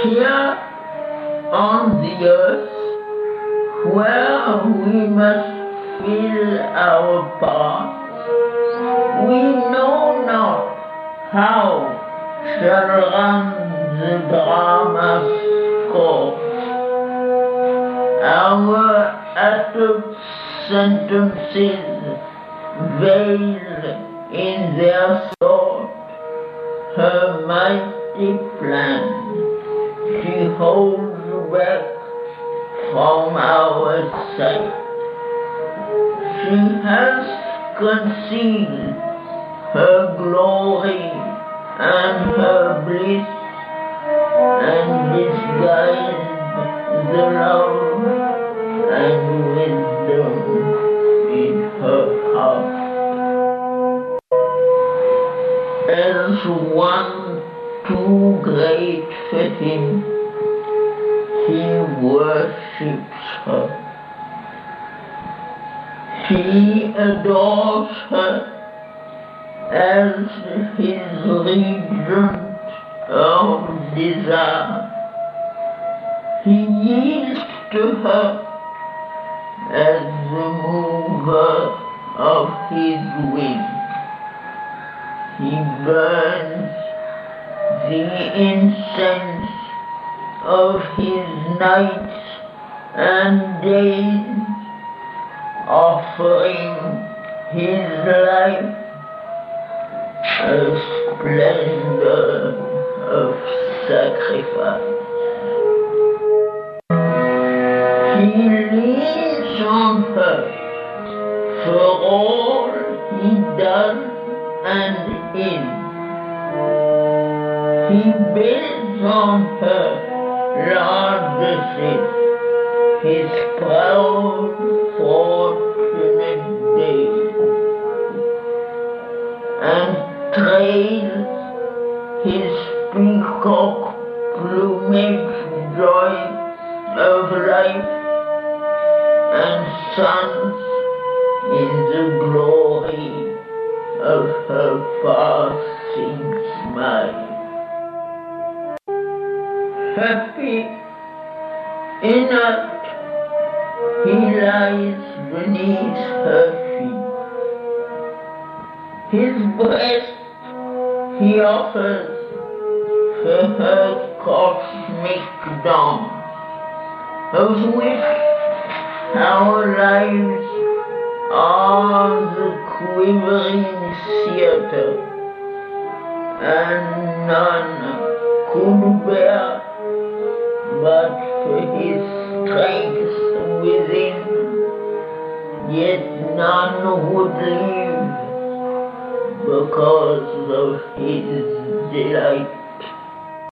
Here on the earth, where we must fill our parts, we know not how shall run the drama's course. Our uttered sentences veil in their thought her mighty plan. She holds back from our sight. She has concealed her glory and her bliss, and disguised the love and wisdom in her heart. As one too great for him, he worships her. He adores her as his regent of desire. He yields to her as the mover of his will. He burns the incense of his nights and days, offering his life a splendor of sacrifice. He leans on her for all he does and is. He builds on her largesses, his proud, fortunate days, and trails his peacock plumage joy of life, and suns in the glory of her passing smile. Happy, inert, he lies beneath her feet. His breast he offers for her cosmic dance, of which our lives are the quivering theatre, and none could bear but for his strength within, yet none would leave because of his delight.